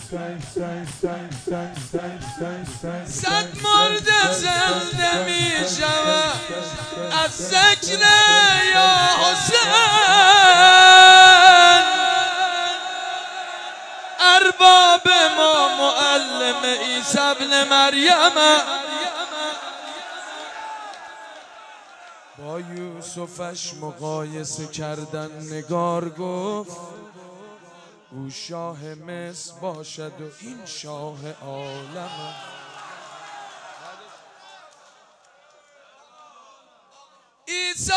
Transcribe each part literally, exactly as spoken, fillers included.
صد مرد زنده می شود از ذکر یا حسین. ارباب ما معلم عیسی ابن مریم با یوسفش مقایسه کردن، نگار گفت او شاه مصر باشد و این شاه عالم. عیسی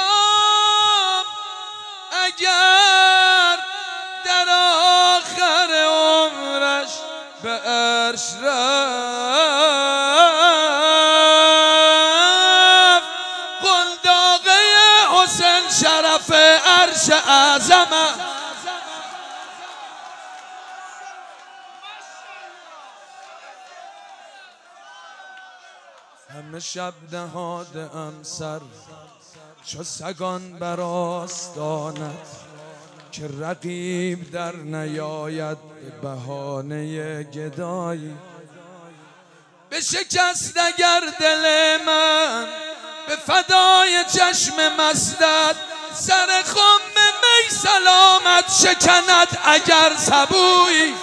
اگر در آخر عمرش به عرش رفت، قلداقه حسین شرف عرش اعظمه. همه شب نهادم سر چو سگان بر آستانت، که رقیب در نیاید به بهانه گدایی. به شکست اگر دل من به فدای چشم مستت، سر خم می سلامت شکند اگر سبویی.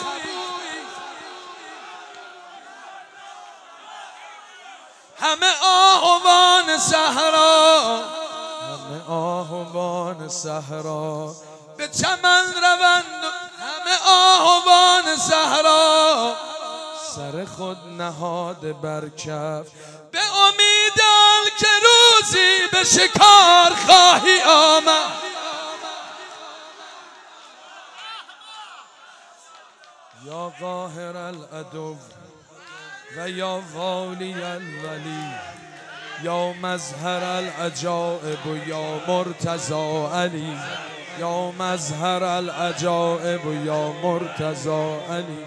همه آهوان صحرا، همه آهوان صحرا به چمن روند، همه آهوان صحرا سر خود نهاد بر کف، به امید که روزی به شکار خواهی آمد. یا قاهر العدو و یا والی الولی، یا مظهر العجائب و یا مرتضی علی، یا مظهر العجائب و یا مرتضی علی.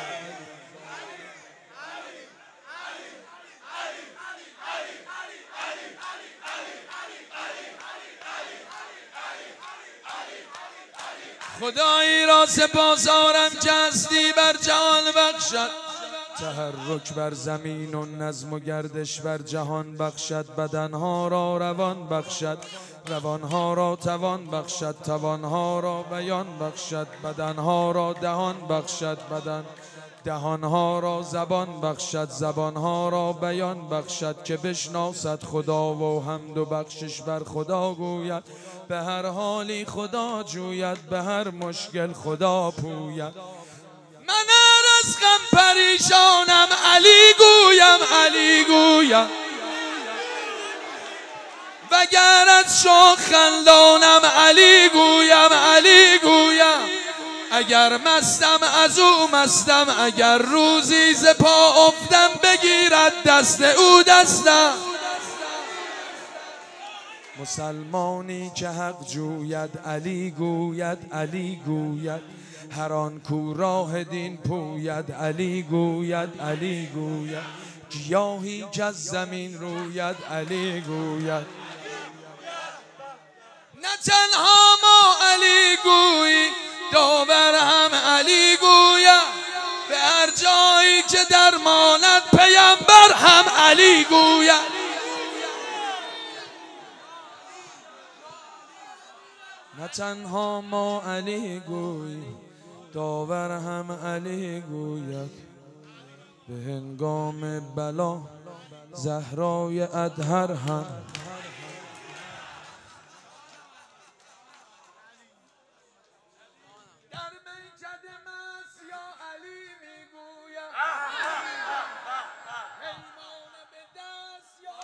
خدایی را سپاسارم که هستی بر جهان بخشد، تحرک بر زمین و نظم و گردش بر جهان بخشد، بدنها را روان بخشد، روانها را توان بخشد، توانها را بیان بخشد، بدنها را دهان بخشد، بدن دهانها را زبان بخشد، زبانها را بیان بخشد، که بشناسد خدا و حمد و بخشش بر خدا گوید، به هر حالی خدا جوید، به هر مشکل خدا پوید. من از غم پریشانم علی گویم، علی گویم، وگر از شوق خندانم علی گویم، علی گویم. اگر مستم از او مستم، اگر روزی ز پا افتم بگیرد دست او دستم. مسلمانی که حق جوید علی گوید، علی گوید، هر آن کو راه دین پوید علی گوید، علی گوید، گیاهی که از زمین روید علی گوید. نه تنها ما علی گویی، داور هم علی گوید، به هر جایی که درماند پیامبر هم علی گوید. نه تنها ما علی گویی، داور هم علی گوید، به هنگام بلا زهرای اطهر هم. در میکده مست یا علی میگوید، پیمانه به دست یا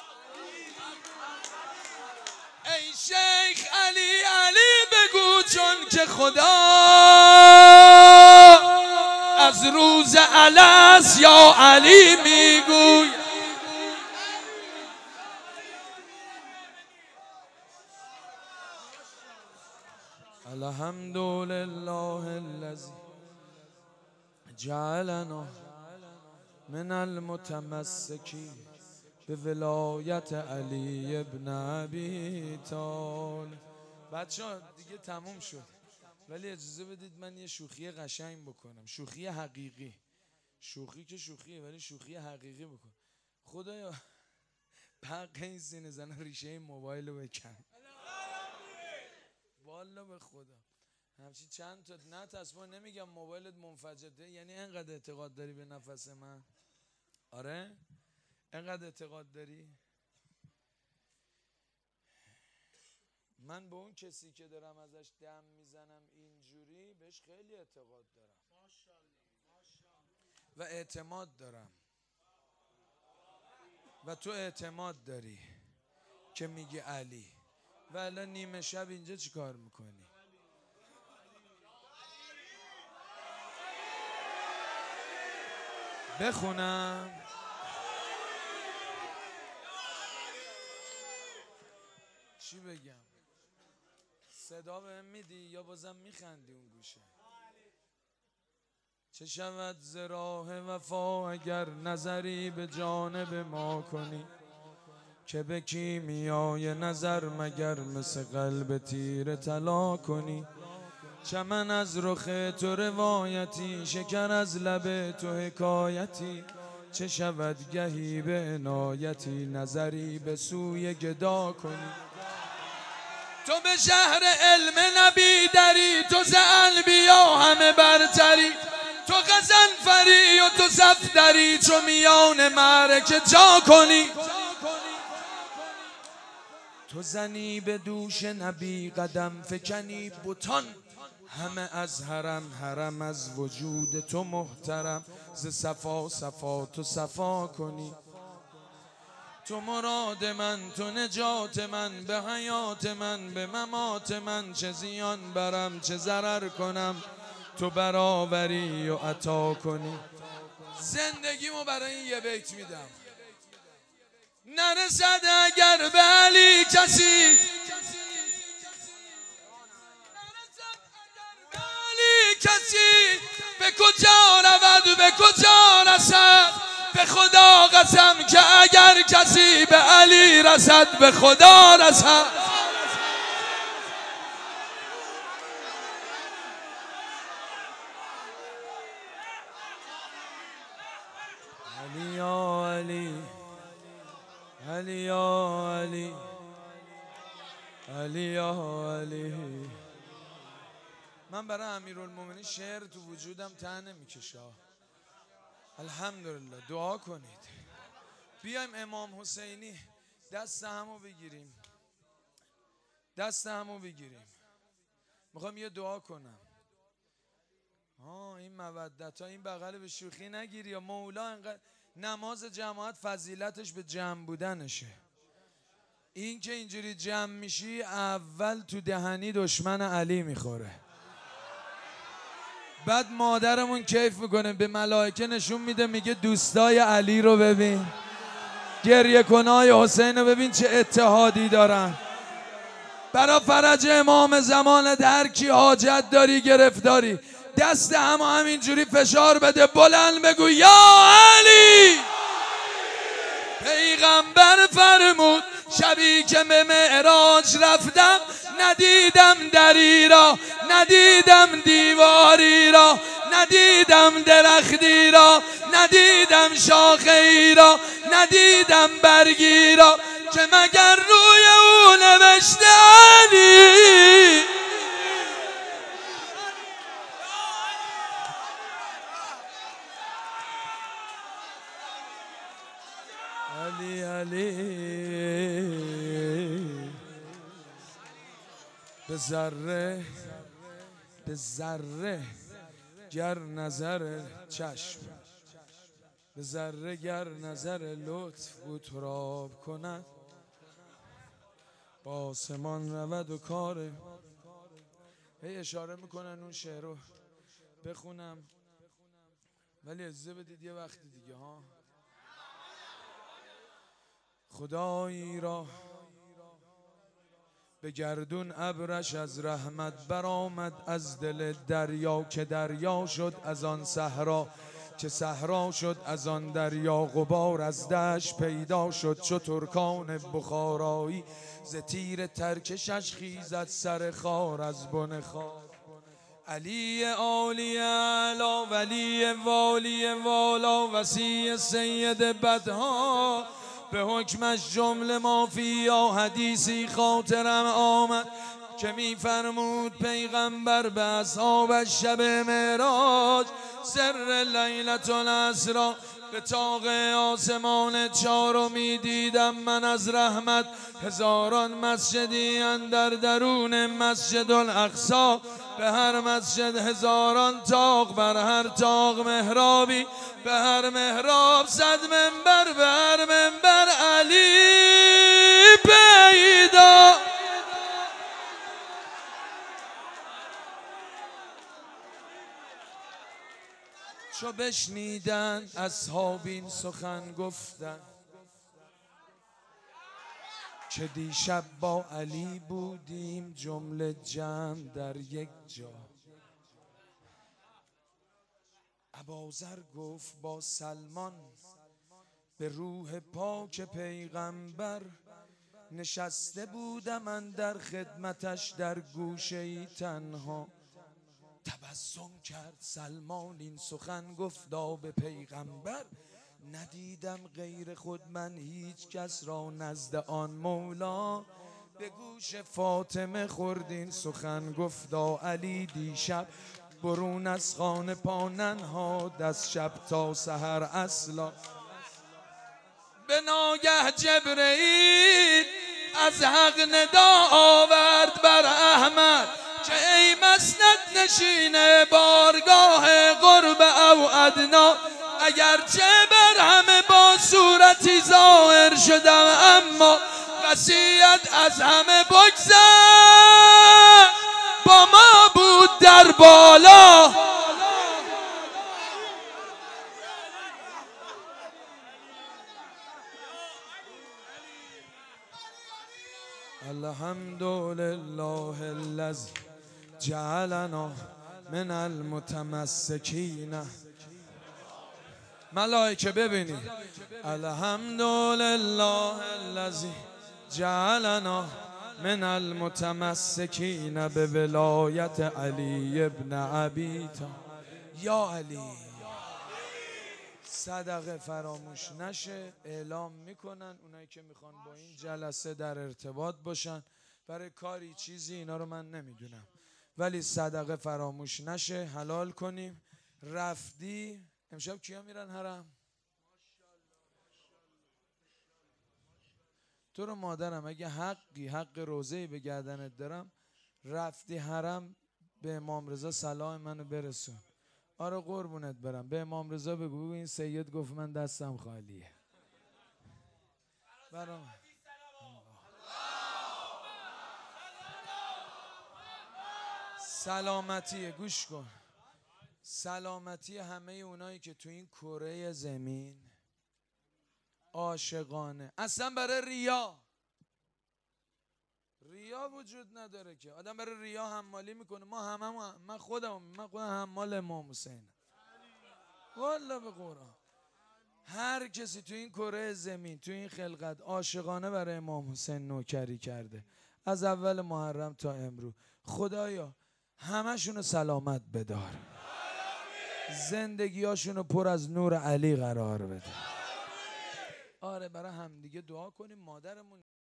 علی. ای شیخ علی علی بگو، چون که خدا از روز الست یا علی میگوی. الحمدلله الذی جعلنا من المتمسکین به ولایت علی ابن ابی طالب. بچه‌ها دیگه تموم شد، ولی اجازه بدید من یه شوخی قشنگ بکنم، شوخی حقیقی. شوخی که شوخیه ولی شوخی حقیقی بکن. خدایا حق این سینه زن ریشه این موبایل رو بکن والا به خدا. همچین چند تا نه تصمیم نمیگم موبایلت منفجره، یعنی انقدر اعتقاد داری به نفس من؟ آره انقدر اعتقاد داری؟ من به اون کسی که دارم ازش دم میزنم اینجوری بهش خیلی اعتقاد دارم و اعتماد دارم و تو اعتماد داری که میگی علی و الان نیمه شب اینجا چی کار میکنی؟ بخونم چی بگم؟ صدا بهم میدی یا بازم میخندی اون گوشه؟ چه شود ز راه وفا اگر نظری به جانب ما کنی، که به کیمیای نظر مگر مثل قلب تیر طلا کنی. چمن از رخ تو روایتی، شکر از لب تو حکایتی، چه شود گهی به عنایتی نظری به سوی گدا کنی. تو به شهر علم نبی دری، تو ز انبیا همه برتری، تو غضنفری و تو صفدری، چو میان معرکه جا کنی. تو زنی به دوش نبی قدم فکنی، بتان همه از حرم حرم از وجود تو محترم، ز صفا صفا تو صفا کنی. تو مراد من، تو نجات من، به حیات من به ممات من، چه زیان برم چه ضرر کنم تو برآوری و عطا کنی. زندگیمو برای این یه بیت میدم. نرسد اگر به علی کسی، کسی به کجا رود به کجا رسد، به خدا قسم که اگر کسی به علی رسد به خدا رسد. علی یا علی علی یا علی علی یا علی. من برای امیرالمومنین شعر تو وجودم ته نمیکشه. الحمدلله دعا کنید. بیایم امام حسینی دست همو بگیریم، دست همو بگیریم. میخوام یه دعا کنم. ها این مودت ها، این بغل به شوخی نگیری یا مولا انقدر. نماز جماعت فضیلتش به جمع بودنشه. این که اینجوری جمع میشی اول تو دهنی دشمن علی میخوره، بعد مادرمون کیف میکنه به ملائکه نشون میده میگه دوستای علی رو ببین، گریه کنای حسین رو ببین چه اتحادی دارن. برا فرج امام زمان در کی حاجت داری گرفتاری، دست همه همینجوری فشار بده، بلند بگو یا علی. پیغمبر فرمود شبی که به معراج رفتم، ندیدم دری را ندیدم دیواری را، ندیدم درختی را ندیدم شاخه ای را، ندیدم برگی را، که مگر روی او نوشته علی. علی علی به ذره به ذره گر نظر چشم، به ذره گر نظر لطف او تراب کند، با آسمان رود و کاره. هی اشاره میکنن اون شعر رو بخونم ولی اجازه بدید یه وقت دیگه ها. خدایی را به گردون ابرش از رحمت برآمد، از دل دریا که دریا شد از آن صحرا، که صحرا شد از آن دریا، غبار از دشت پیدا شد چو ترکان بخارایی، ز تیر ترکشش خیزد سر خار از بن خار. علی عالی اعلا ولی والی والا وصی سید بدها به حکمش جمله مافیا حدیثی خاطرم آمد که میفرمود پیغمبر به اصحابش شب معراج سر لیلة الاسری به طاق آسمان چهارمی دیدم من از رحمت هزاران مسجدی اندر درون مسجد الاقصی به هر مسجد هزاران طاق بر هر طاق محرابی به هر محراب صد منبر به هر منبر علی پیدا. چو بشنیدن اصحاب این سخن گفتن که دیشب با علی بودیم جمله جمع در یک جا. ابوذر گفت با سلمان به روح پاک پیغمبر نشسته بودم من در خدمتش در گوشه‌ای تنها. تبسم کرد سلمان این سخن گفتا به پیغمبر ندیدم غیر خود من هیچ کس را نزد آن مولا. به گوش فاطمه خورد این سخن گفتا علی دیشب برون از خانه پا ننهاد از شب تا سحر اصلا. به ناگه جبرئیل از حق ندا آورد بر احمد که ای مسند نشین بارگاه قرب او ادنا. اگرچه بر همه با صورتی ظاهر شدم اما وصیت از همه بگذر با ما بود در بالا. الحمدلله الذی جعلنا من المتمسکین. ملائکه ببینید الحمدلله الذی جعلنا من المتمسکین به ولایت علی ابن ابی طالب. یا علی صدقه فراموش نشه. اعلام میکنن اونایی که میخوان با این جلسه در ارتباط باشن برای کاری چیزی اینا رو من نمیدونم ولی صدقه فراموش نشه حلال کنیم. رفتی امشب کیا میرن حرم؟ تو رو مادرم اگه حقی حق روزه‌ای به گردنت دارم رفتی حرم به امام رضا سلام منو برسون. آره قربونت برم به امام رضا بگو این سید گفت من دستم خالیه. برام سلامتی گوش کن سلامتی همه اونایی که تو این کره زمین عاشقانه اصلا برای ریا ریا وجود نداره که آدم برای ریا حمالی میکنه. ما همه هم من خودم من خودم حمال امام حسینم والله به قرآن. هر کسی تو این کره زمین تو این خلقت عاشقانه برای امام حسین نوکری کرده از اول محرم تا امروز خدایا همشونو سلامت بدار زندگیاشونو پر از نور علی قرار بده. آره برای همدیگه دعا کنیم. مادرمون